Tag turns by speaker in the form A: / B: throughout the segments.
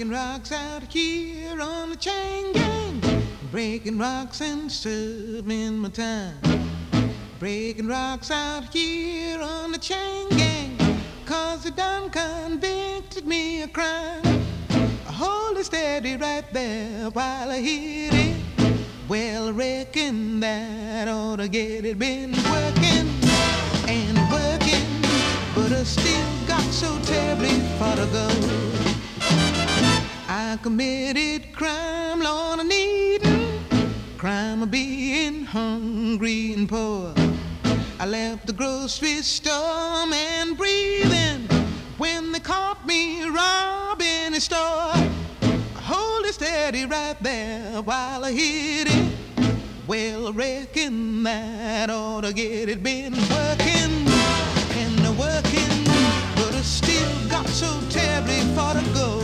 A: Breaking rocks out here on the chain gang. Breaking rocks and serving my time. Breaking rocks out here on the chain gang. 'Cause they done convicted me of crime. I hold it steady right there while I hit it. Well, I reckon that ought to get it. Been working and working, but I still got so terribly far to go. I committed crime, Lord, I needin'. Crime of being hungry and poor. I left the grocery store, man, breathing when they caught me robbing a store. Hold it steady right there while I hit it. Well, I reckon that ought to get it. Been working and working, but I still got so terribly far to go.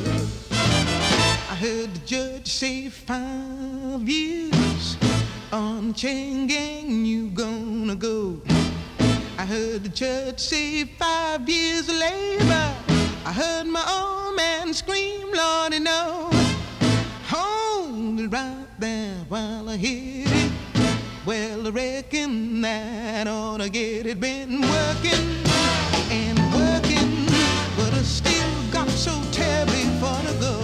A: I heard the judge say 5 years on chain gang you gonna go. I heard the judge say 5 years of labor. I heard my old man scream, Lordy, no. Hold it right there while I hit it. Well, I reckon that ought to get it. Been working and working, but I still got so terribly far to go.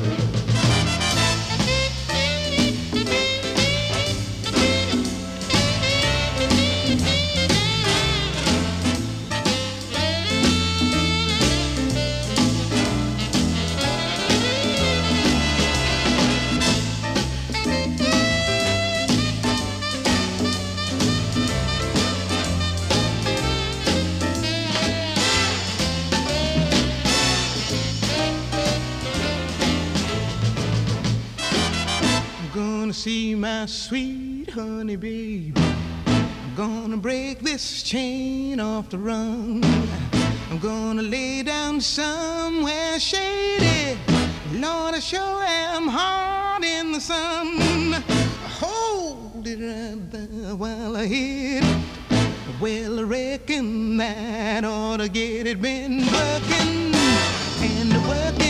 A: See my sweet honey babe, I'm gonna break this chain off the run. I'm gonna lay down somewhere shady. Lord, I sure am hard in the sun. Hold it right there while I hit it. Well, I reckon that ought to get it. Been working and working,